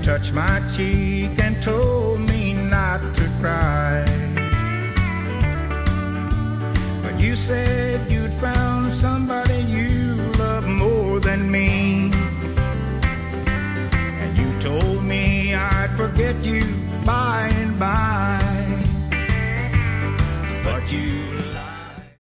touched my cheek and told me not to cry. But you said